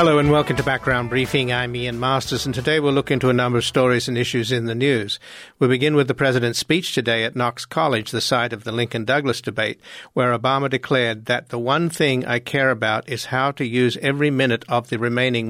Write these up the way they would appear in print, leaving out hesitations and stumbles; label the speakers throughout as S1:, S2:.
S1: Hello and welcome to Background Briefing. I'm Ian Masters, and today we'll look into a number of stories and issues in the news. We'll begin with the President's speech today at Knox College, the site of the Lincoln-Douglas debate, where Obama declared that the one thing I care about is how to use every minute of the remaining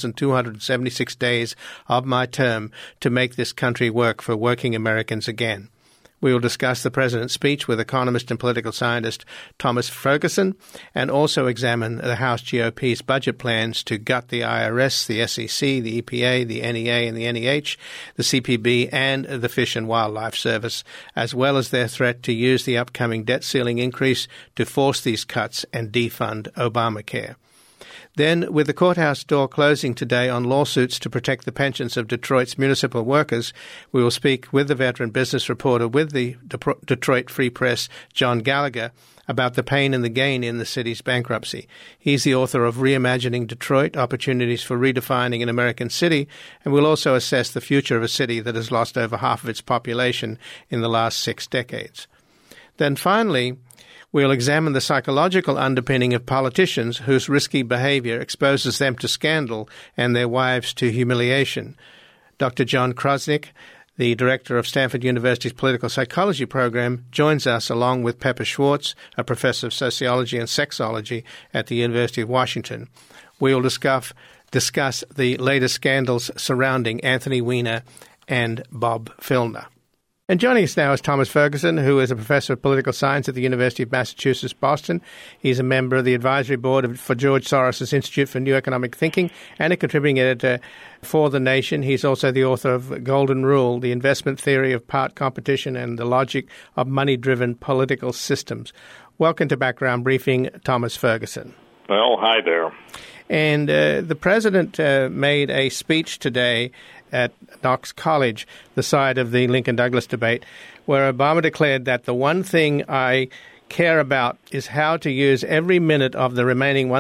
S1: 1,276 days of my term to make this country work for working Americans again. We will discuss the President's speech with economist and political scientist Thomas Ferguson, and also examine the House GOP's budget plans to gut the IRS, the SEC, the EPA, the NEA and the NEH, the CPB, and the Fish and Wildlife Service, as well as their threat to use the upcoming debt ceiling increase to force these cuts and defund Obamacare. Then, with the courthouse door closing today on lawsuits to protect the pensions of Detroit's municipal workers, we will speak with the veteran business reporter with the Detroit Free Press, John Gallagher, about the pain and the gain in the city's bankruptcy. He's the author of Reimagining Detroit, Opportunities for Redefining an American City, and we'll also assess the future of a city that has lost over half of its population in the last 6 decades. Then finally, we'll examine the psychological underpinning of politicians whose risky behavior exposes them to scandal and their wives to humiliation. Dr. John Krosnick, the director of Stanford University's political psychology program, joins us along with Pepper Schwartz, a professor of sociology and sexology at the University of Washington. We will discuss the latest scandals surrounding Anthony Weiner and Bob Filner. And joining us now is Thomas Ferguson, who is a professor of political science at the University of Massachusetts, Boston. He's a member of the advisory board for George Soros' Institute for New Economic Thinking and a contributing editor for The Nation. He's also the author of Golden Rule, The Investment Theory of Part Competition and the Logic of Money-Driven Political Systems. Welcome to Background Briefing, Thomas Ferguson.
S2: Well, hi there.
S1: And the president made a speech today at Knox College, the site of the Lincoln-Douglas debate, where Obama declared that the one thing I care about is how to use every minute of the remaining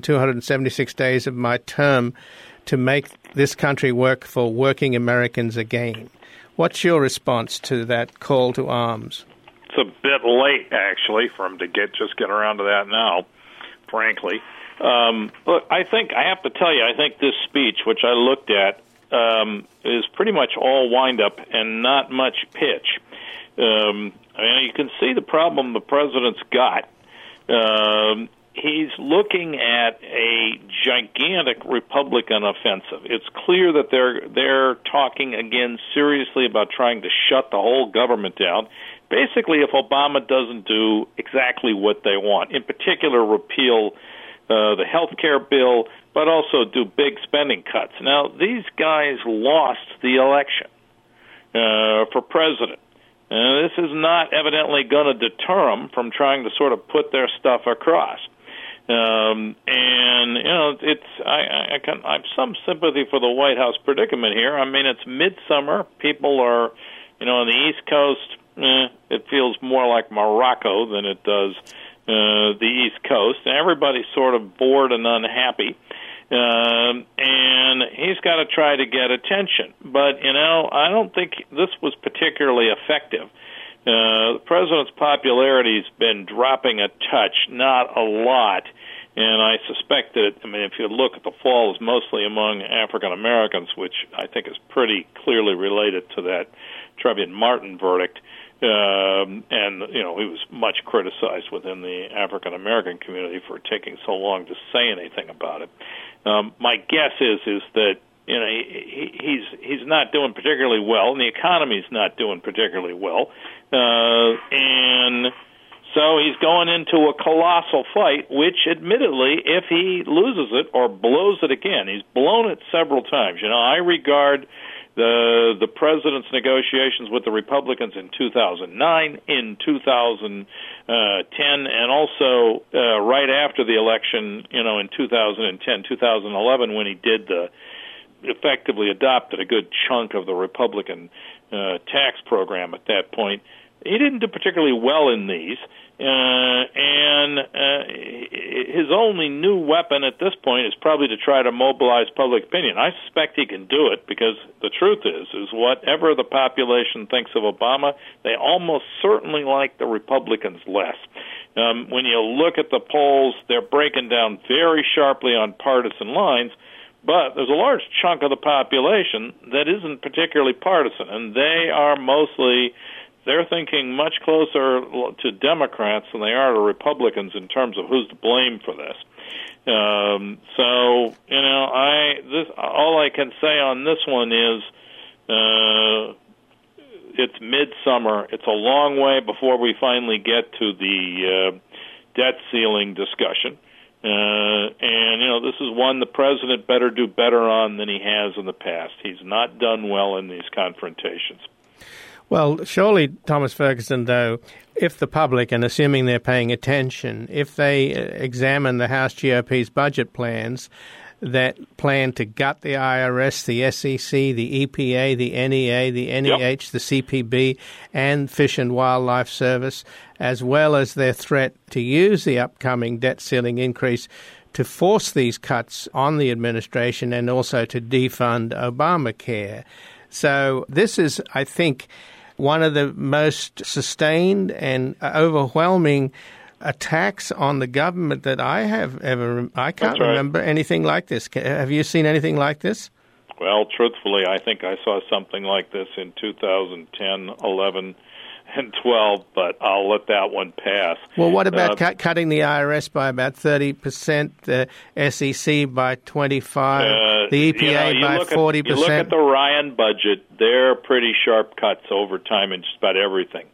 S1: 1,276 days of my term to make this country work for working Americans again. What's your response to that call to arms?
S2: It's a bit late, actually, for him to get around to that now, frankly. Look, I have to tell you, I think this speech, which I looked at, is pretty much all wind-up and not much pitch. You can see the problem the president's got. He's looking at a gigantic Republican offensive. It's clear that they're talking again seriously about trying to shut the whole government down. Basically, if Obama doesn't do exactly what they want, in particular repeal the health care bill, but also do big spending cuts. Now, these guys lost the election for president. This is not evidently going to deter them from trying to sort of put their stuff across. I have some sympathy for the White House predicament here. I mean, it's midsummer. People are, on the East Coast, it feels more like Morocco than it does the East Coast, and everybody's sort of bored and unhappy, and he's got to try to get attention. But, I don't think this was particularly effective. The president's popularity's been dropping a touch, not a lot, and I suspect that, if you look at the fall, is mostly among African Americans, which I think is pretty clearly related to that Trayvon Martin verdict. He was much criticized within the African American community for taking so long to say anything about it. My guess is that he's not doing particularly well, and the economy's not doing particularly well, and so he's going into a colossal fight. Which, admittedly, if he loses it or blows it again, he's blown it several times. I regard the president's negotiations with the Republicans in 2009, in 2010, and also right after the election, in 2010, 2011, when he effectively adopted a good chunk of the Republican tax program at that point. He didn't do particularly well in these, and his only new weapon at this point is probably to try to mobilize public opinion. I suspect he can do it because the truth is whatever the population thinks of Obama, they almost certainly like the Republicans less. When you look at the polls, they're breaking down very sharply on partisan lines, but there's a large chunk of the population that isn't particularly partisan, and they're thinking much closer to Democrats than they are to Republicans in terms of who's to blame for this. All I can say on this one is it's midsummer. It's a long way before we finally get to the debt ceiling discussion. This is one the president better do better on than he has in the past. He's not done well in these confrontations.
S1: Well, surely, Thomas Ferguson, though, if the public, and assuming they're paying attention, if they examine the House GOP's budget plans that plan to gut the IRS, the SEC, the EPA, the NEA, the NEH, the CPB, and Fish and Wildlife Service, as well as their threat to use the upcoming debt ceiling increase to force these cuts on the administration and also to defund Obamacare. So this is, I think, one of the most sustained and overwhelming attacks on the government that I have ever. I can't remember anything like this. Have you seen anything like this?
S2: Well, truthfully, I think I saw something like this in 2010, 11, and 12, but I'll let that one pass.
S1: Well, what about cutting the IRS by about 30%, the SEC by 25%, the EPA by 40%?
S2: You look at the Ryan budget, they're pretty sharp cuts over time in just about everything.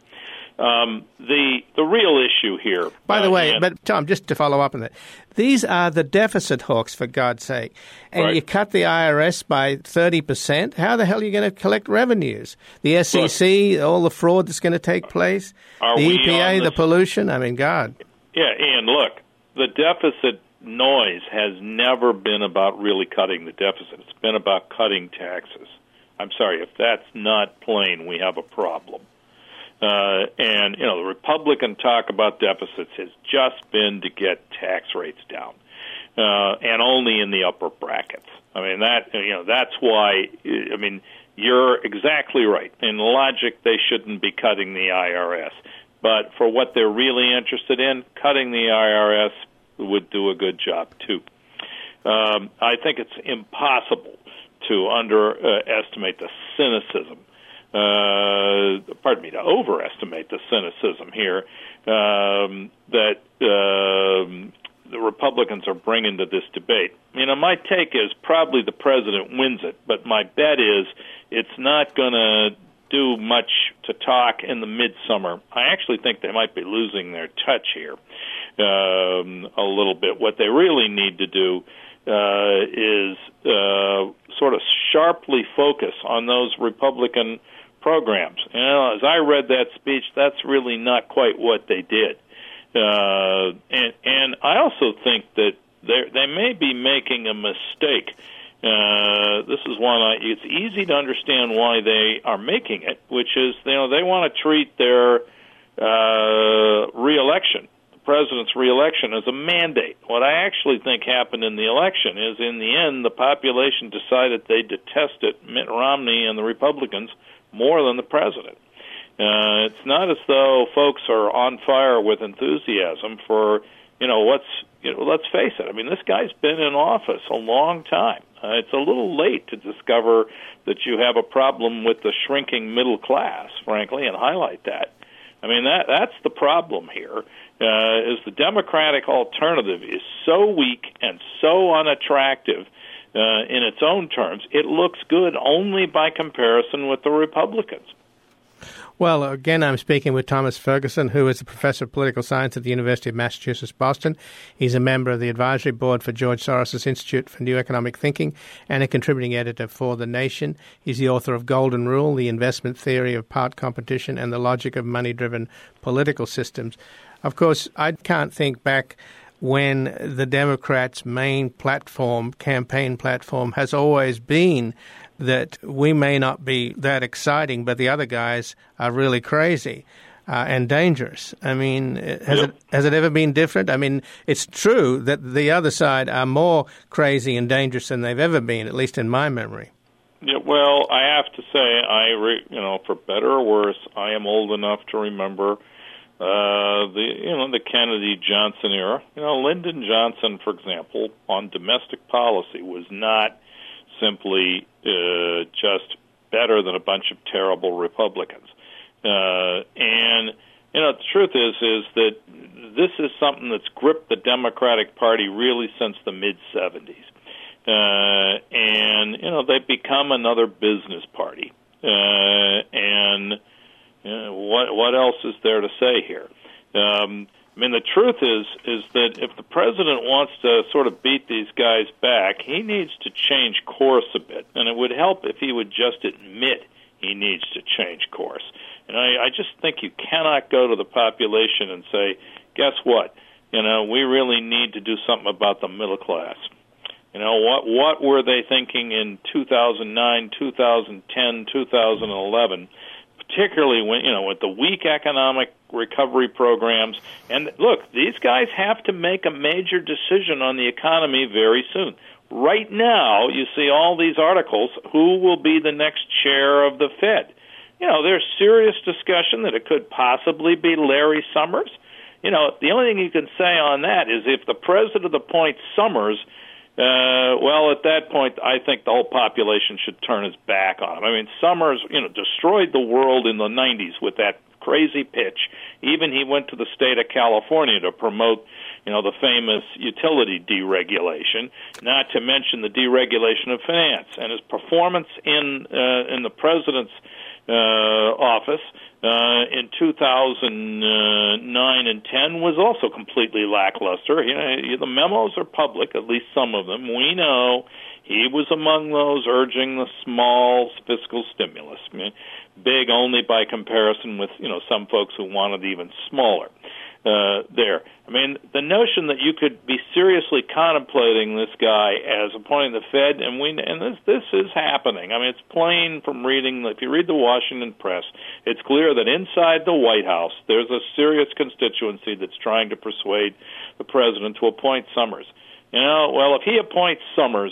S2: The real issue here...
S1: By the way, but Tom, just to follow up on that, these are the deficit hawks, for God's sake. And you cut the IRS by 30%, how the hell are you going to collect revenues? The SEC, all the fraud that's going to take place, the EPA, the pollution, I mean, God.
S2: Yeah, Ian, look, the deficit noise has never been about really cutting the deficit. It's been about cutting taxes. I'm sorry, if that's not plain, we have a problem. The Republican talk about deficits has just been to get tax rates down, and only in the upper brackets. I mean, that's why, you're exactly right. In logic, they shouldn't be cutting the IRS. But for what they're really interested in, cutting the IRS would do a good job, too. I think it's impossible to underestimate the cynicism to overestimate the cynicism here that the Republicans are bringing to this debate. My take is probably the president wins it, but my bet is it's not going to do much to talk in the midsummer. I actually think they might be losing their touch here a little bit. What they really need to do is sort of sharply focus on those Republican programs. As I read that speech, that's really not quite what they did. And I also think that they may be making a mistake. This is one it's easy to understand why they are making it, which is they want to treat their reelection, the president's reelection, as a mandate. What I actually think happened in the election is, in the end, the population decided they detested Mitt Romney and the Republicans more than the president. It's not as though folks are on fire with enthusiasm for, let's face it. I mean, this guy's been in office a long time. It's a little late to discover that you have a problem with the shrinking middle class, frankly, and highlight that. I mean, that's the problem here, is the Democratic alternative is so weak and so unattractive in its own terms, it looks good only by comparison with the Republicans.
S1: Well, again, I'm speaking with Thomas Ferguson, who is a professor of political science at the University of Massachusetts, Boston. He's a member of the advisory board for George Soros' Institute for New Economic Thinking and a contributing editor for The Nation. He's the author of Golden Rule, The Investment Theory of Part Competition and the Logic of Money-Driven Political Systems. Of course, I can't think back when the Democrats' main campaign platform, has always been that we may not be that exciting, but the other guys are really crazy and dangerous. I mean, has it ever been different? I mean, it's true that the other side are more crazy and dangerous than they've ever been, at least in my memory.
S2: Yeah, well, I have to say, for better or worse, I am old enough to remember the Kennedy-Johnson era. Lyndon Johnson, for example, on domestic policy was not simply just better than a bunch of terrible Republicans. And the truth is that this is something that's gripped the Democratic Party really since the mid-'70s. And they've become another business party. What else is there to say here? The truth is that if the president wants to sort of beat these guys back, he needs to change course a bit, and it would help if he would just admit he needs to change course. And I just think you cannot go to the population and say, guess what? We really need to do something about the middle class. What were they thinking in 2009, 2010, 2011? Particularly when, with the weak economic recovery programs. And look, these guys have to make a major decision on the economy very soon. Right now, you see all these articles, who will be the next chair of the Fed? There's serious discussion that it could possibly be Larry Summers. The only thing you can say on that is if the president appoints Summers, at that point, I think the whole population should turn its back on him. Summers, destroyed the world in the 90s with that crazy pitch. Even he went to the state of California to promote, the famous utility deregulation, not to mention the deregulation of finance. And his performance in the president's office in 2009 and 10 was also completely lackluster. The memos are public, at least some of them. We know he was among those urging the small fiscal stimulus, big only by comparison with some folks who wanted even smaller. There. The notion that you could be seriously contemplating this guy as appointing the Fed, and this is happening. It's plain from reading. If you read the Washington Press, it's clear that inside the White House there's a serious constituency that's trying to persuade the president to appoint Summers. If he appoints Summers,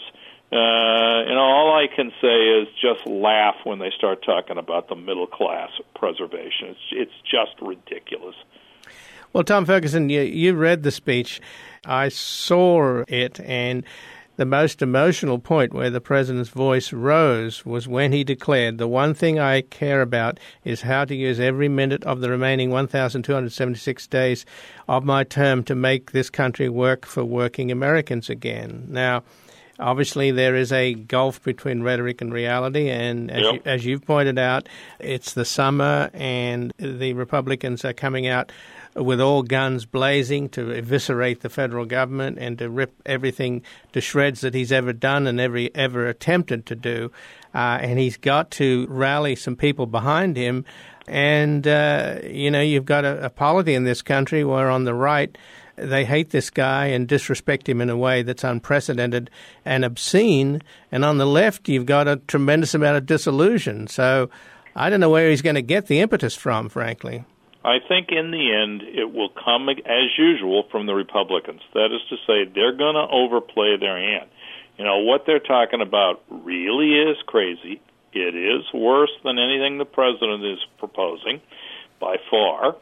S2: all I can say is just laugh when they start talking about the middle class preservation. It's just ridiculous.
S1: Well, Tom Ferguson, you read the speech. I saw it, and the most emotional point where the president's voice rose was when he declared, the one thing I care about is how to use every minute of the remaining 1,276 days of my term to make this country work for working Americans again. Now, obviously, there is a gulf between rhetoric and reality, and as you've pointed out, it's the summer, and the Republicans are coming out with all guns blazing to eviscerate the federal government and to rip everything to shreds that he's ever done and ever attempted to do. And he's got to rally some people behind him. And, you've got a polity in this country where on the right, they hate this guy and disrespect him in a way that's unprecedented and obscene. And on the left, you've got a tremendous amount of disillusion. So I don't know where he's going to get the impetus from, frankly.
S2: I think in the end it will come, as usual, from the Republicans. That is to say, they're going to overplay their hand. What they're talking about really is crazy. It is worse than anything the president is proposing, by far.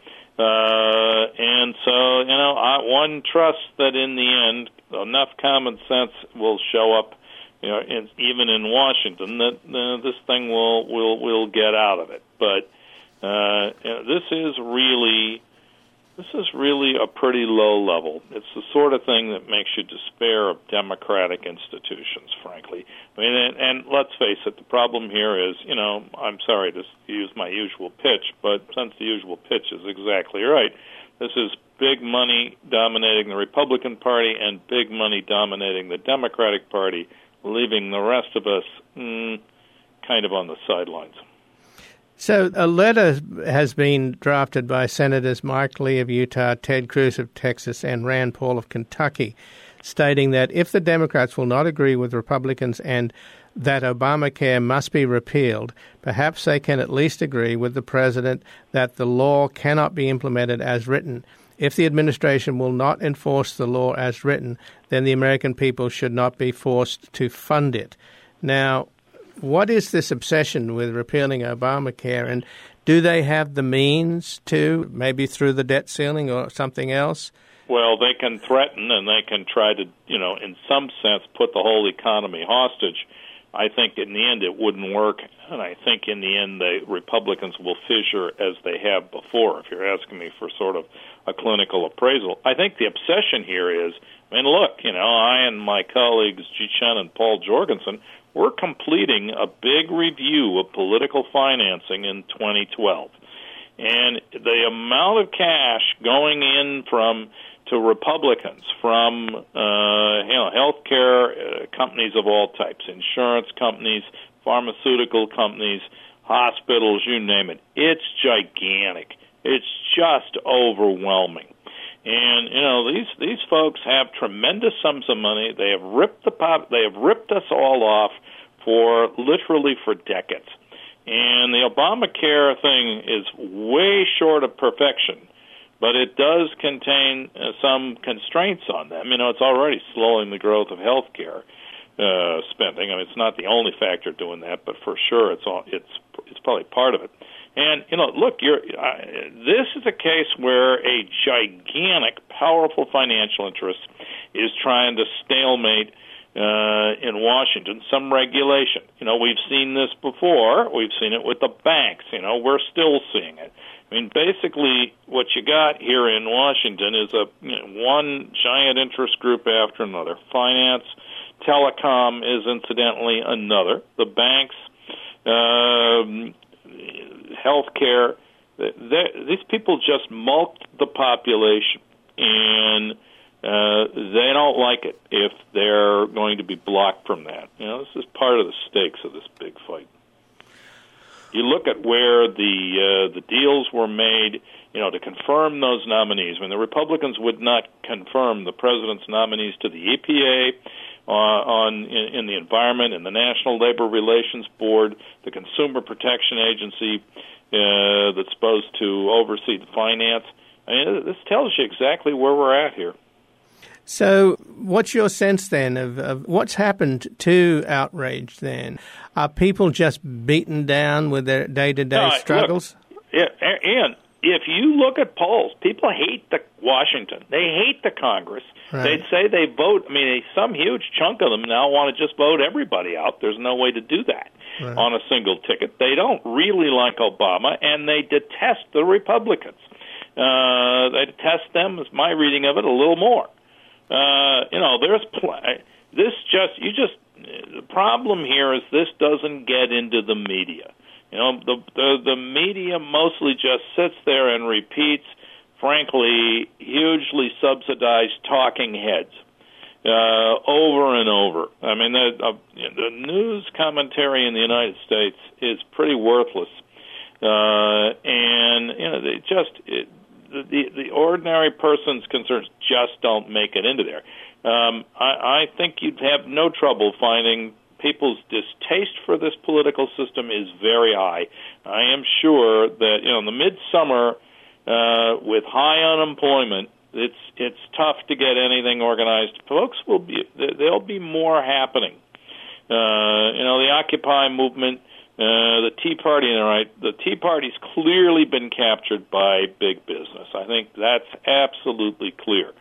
S2: And so, one trusts that in the end, enough common sense will show up, even in Washington, that this thing will get out of it. But this is really a pretty low level. It's the sort of thing that makes you despair of democratic institutions, frankly. And let's face it, the problem here is, I'm sorry to use my usual pitch, but since the usual pitch is exactly right, this is big money dominating the Republican Party and big money dominating the Democratic Party, leaving the rest of us kind of on the sidelines.
S1: So a letter has been drafted by Senators Mike Lee of Utah, Ted Cruz of Texas, and Rand Paul of Kentucky, stating that if the Democrats will not agree with Republicans and that Obamacare must be repealed, perhaps they can at least agree with the president that the law cannot be implemented as written. If the administration will not enforce the law as written, then the American people should not be forced to fund it. Now, what is this obsession with repealing Obamacare, and do they have the means to, maybe through the debt ceiling or something else?
S2: Well, they can threaten and they can try to, in some sense, put the whole economy hostage. I think in the end it wouldn't work, and I think in the end the Republicans will fissure as they have before, if you're asking me for sort of a clinical appraisal. I think the obsession here is, look, I and my colleagues Ji Chen and Paul Jorgensen, we're completing a big review of political financing in 2012. And the amount of cash going in to Republicans from healthcare companies of all types, insurance companies, pharmaceutical companies, hospitals, you name it. It's gigantic. It's just overwhelming. And these folks have tremendous sums of money. They have ripped us all off literally for decades. And the Obamacare thing is way short of perfection, but it does contain some constraints on them. It's already slowing the growth of health care spending. It's not the only factor doing that, but for sure it's probably part of it. And look, this is a case where a gigantic, powerful financial interest is trying to stalemate in Washington some regulation. We've seen this before. We've seen it with the banks. We're still seeing it. Basically, what you got here in Washington is one giant interest group after another. Finance, telecom is incidentally another. The banks, healthcare. These people just mulched the population, and they don't like it if they're going to be blocked from that. This is part of the stakes of this big fight. You look at where the deals were made, to confirm those nominees. The Republicans would not confirm the president's nominees to the EPA, in the environment, and the National Labor Relations Board, the Consumer Protection Agency that's supposed to oversee the finance. This tells you exactly where we're at here.
S1: So what's your sense then of what's happened to outrage then? Are people just beaten down with their day-to-day struggles?
S2: Look, and if you look at polls, people hate Washington. They hate the Congress. Right. They'd say they vote. Some huge chunk of them now want to just vote everybody out. There's no way to do that on a single ticket. They don't really like Obama, and they detest the Republicans. They detest them, is my reading of it, a little more. The problem here is this doesn't get into the media. The media mostly just sits there and repeats, frankly, hugely subsidized talking heads over and over. The news commentary in the United States is pretty worthless, the ordinary person's concerns just don't make it into there. I think you'd have no trouble finding people's distaste for this political system is very high. I am sure that in the midsummer, with high unemployment, it's tough to get anything organized. Folks there'll be more happening. The Occupy movement, the Tea Party, the Tea Party's clearly been captured by big business. I think that's absolutely clear.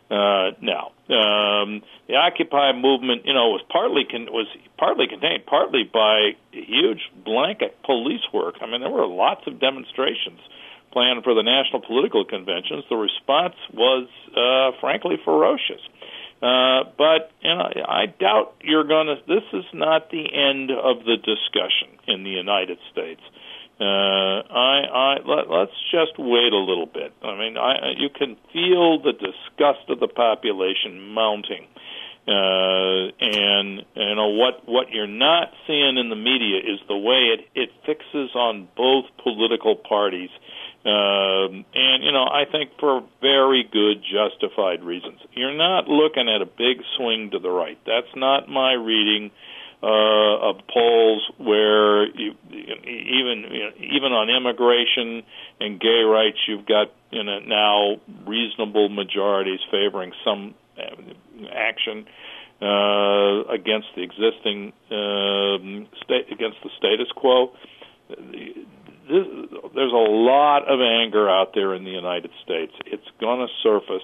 S2: The Occupy movement, was partly contained partly by huge blanket police work. There were lots of demonstrations planned for the national political conventions. The response was, frankly, ferocious. But I doubt this is not the end of the discussion in the United States. Let's just wait a little bit. You can feel the disgust of the population mounting. And what you're not seeing in the media is the way it fixes on both political parties. I think for very good, justified reasons. You're not looking at a big swing to the right. That's not my reading of polls where even on immigration and gay rights, you've got now reasonable majorities favoring some action against the existing against the status quo. There's a lot of anger out there in the United States. It's going to surface.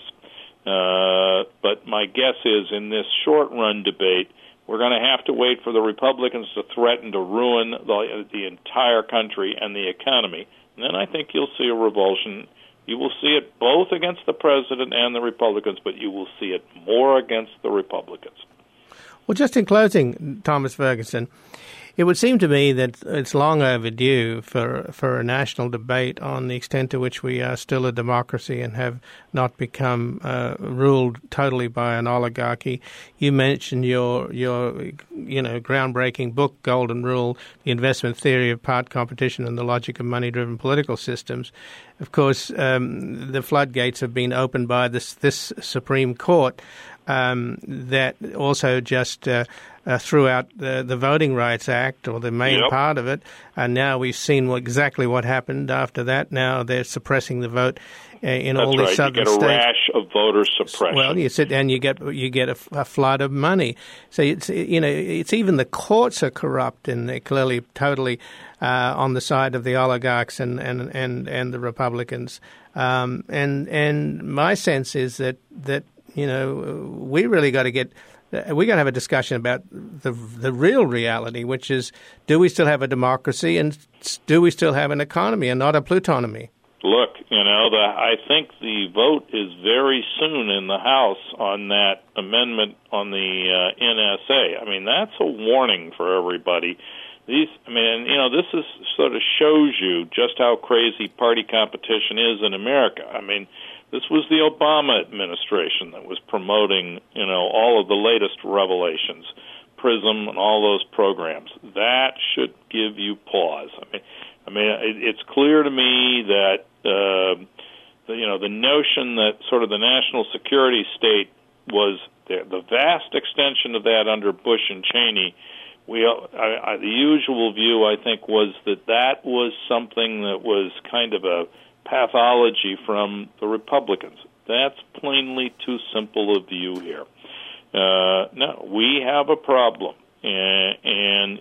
S2: But my guess is in this short-run debate, we're going to have to wait for the Republicans to threaten to ruin the entire country and the economy. And then I think you'll see a revulsion. You will see it both against the president and the Republicans, but you will see it more against the Republicans.
S1: Well, just in closing, Thomas Ferguson, it would seem to me that it's long overdue for a national debate on the extent to which we are still a democracy and have not become ruled totally by an oligarchy. You mentioned your groundbreaking book, Golden Rule: The Investment Theory of Part Competition and the Logic of Money-Driven Political Systems. Of course, the floodgates have been opened by this Supreme Court that also just threw out the Voting Rights Act, or the main part of it, and now we've seen exactly what happened after that. Now they're suppressing the vote in all these southern states.
S2: You get a rash of voter suppression.
S1: Well, you sit and you get a flood of money. So it's even the courts are corrupt, and they're clearly totally on the side of the oligarchs and the Republicans. And my sense is that we really got to get. We're going to have a discussion about the real reality, which is, do we still have a democracy, and do we still have an economy and not a plutonomy?
S2: Look, I think the vote is very soon in the House on that amendment on the NSA. I mean, that's a warning for everybody. This is sort of shows you just how crazy party competition is in America. I mean, this was the Obama administration that was promoting, all of the latest revelations, PRISM and all those programs. That should give you pause. I mean, it's clear to me that the notion that sort of the national security state was the vast extension of that under Bush and Cheney. The usual view, I think, was that was something that was kind of a pathology from the Republicans. That's plainly too simple a view here. No, we have a problem. And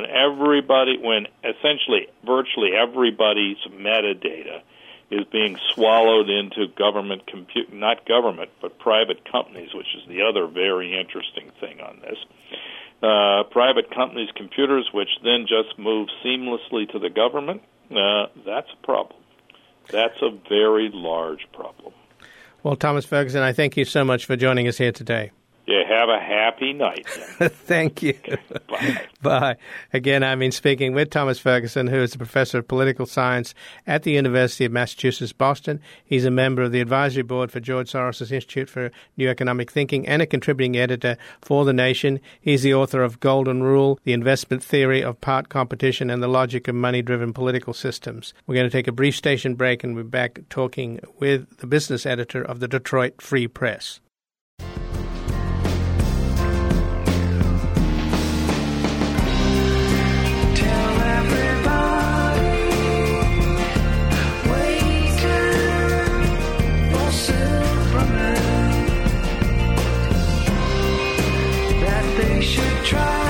S2: when essentially virtually everybody's metadata is being swallowed into government not government, but private companies, which is the other very interesting thing on this. Private companies' computers, which then just move seamlessly to the government, that's a problem. That's a very large problem.
S1: Well, Thomas Ferguson, I thank you so much for joining us here today.
S2: Yeah, have a happy night.
S1: Thank you.
S2: Okay, bye.
S1: Bye. Again, I've been speaking with Thomas Ferguson, who is a professor of political science at the University of Massachusetts, Boston. He's a member of the advisory board for George Soros' Institute for New Economic Thinking and a contributing editor for The Nation. He's the author of Golden Rule: The Investment Theory of Part Competition and the Logic of Money-Driven Political Systems. We're going to take a brief station break, and we're back talking with the business editor of the Detroit Free Press.
S3: Try